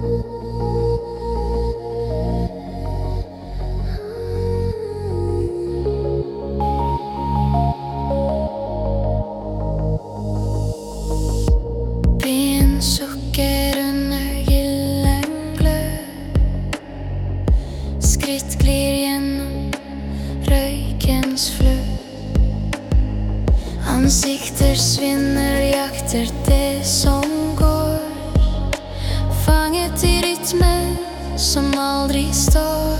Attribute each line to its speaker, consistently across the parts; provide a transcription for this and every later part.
Speaker 1: Sukker under gyllen glød. Skritt glir gjennom røykens flød. Ansikter svinner, jakter det som går. Fanget i rytmen som aldri står.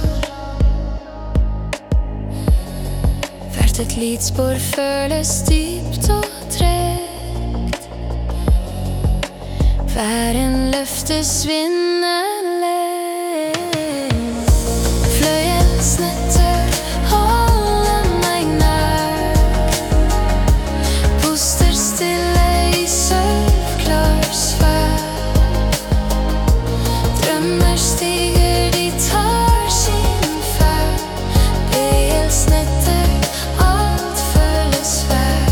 Speaker 1: Hvert et lidspor føles dypt og tregt. Væren løftes vinnende. Fløyelsnetter holder meg nær. Puster stille i sølvklar sfær. Drømmer stiger, de tar sin ferd. Fløyelsnetter, alt føles vær.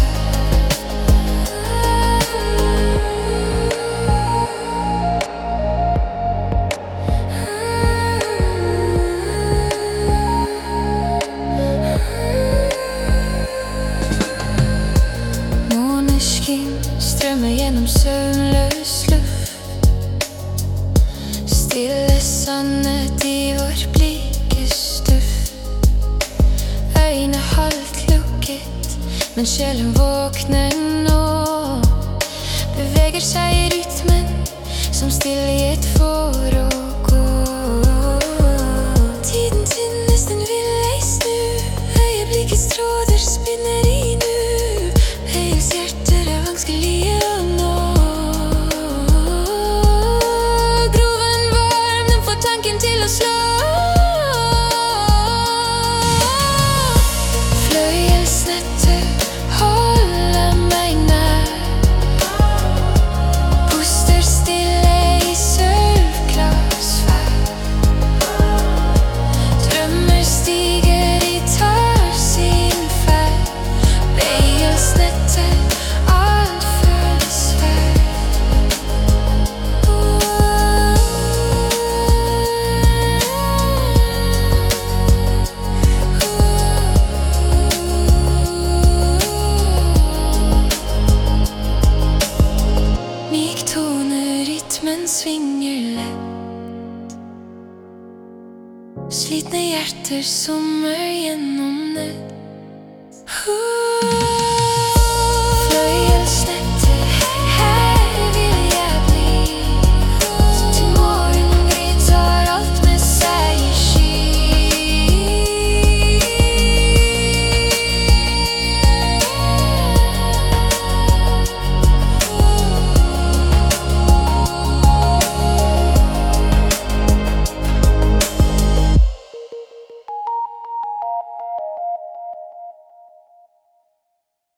Speaker 1: Strømmer gjennom søvnløs luft. Stille sannhet i vår blike stuff. Øyne halvt lukket, men sjelen våkner nå. Beveger seg i rytmen som stillhet for å gå. Tiden tynnes, den vil ei snu. Øyeblikkets tråder spinner i nu. Peiles hjerter er vanskelige å nå. Groven varm, den får tanken til å slå. Fløyelsnetter holder meg nær. Puster stille i sølvklar sfær. Drømmer stiger, de tar sin ferd. Fløyelsnetter, alt føles vær. Myk tone, rytmen svinger lett. Slitne hjerter summer gjennom nett.